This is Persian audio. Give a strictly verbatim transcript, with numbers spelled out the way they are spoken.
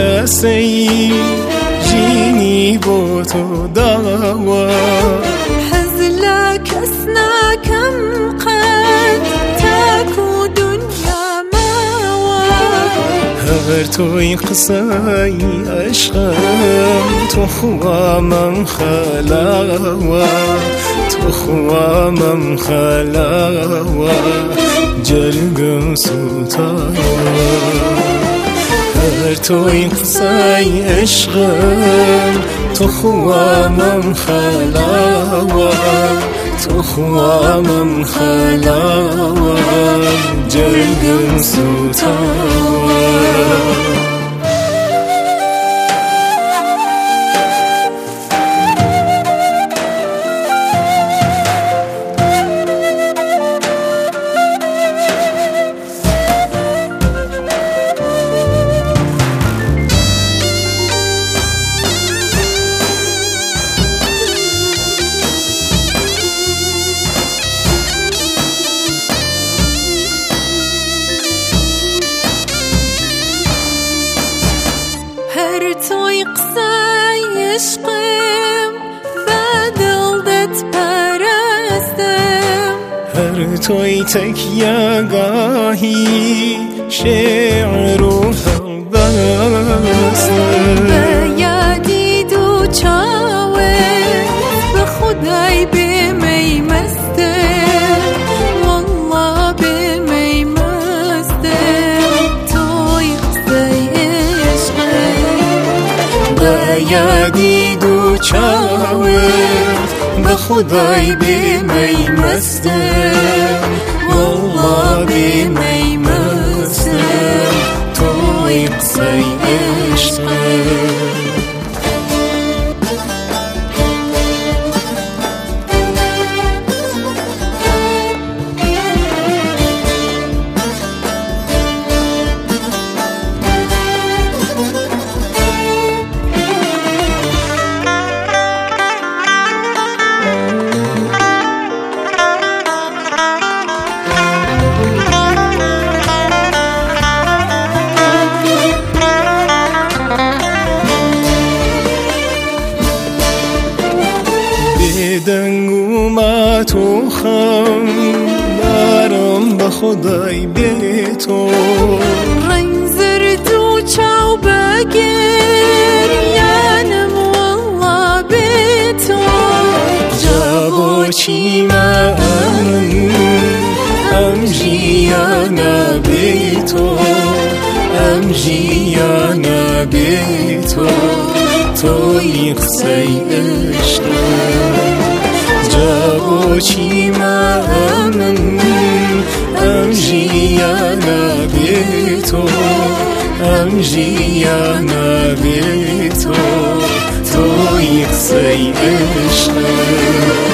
کسی جینی با تو داوا حزلا کس نکم قد تاکو دنیا ماوا هر توی قصه عشقم تو خوا من خلاوا تو خوا من خلاوا جرگم سوتاوا هر توی قصه عشقم تو خوا من خلاوا تو خوا من خلاوا جرگم سوتاوا هر توی قصه عشقم بدلدت پرستم هر توی تکیه گاهی شعر و هم بستم به یادی دو چاوت به خدای به می مستم والله به می مستم توی قصه یادی دو چاوت به خدای به می مستم والله به می مستم توی قصه عشقم دنگو ما تو خم دارم به خدای به تو رنگ زرد و چاو بگر یانم والله به تو جابو چی ما امن ام جیانا به تو ام جیانا به تو توی قصه عشقم جابو چی ما امن ام جیانا به تو ام جیانا به تو توی قصه عشقم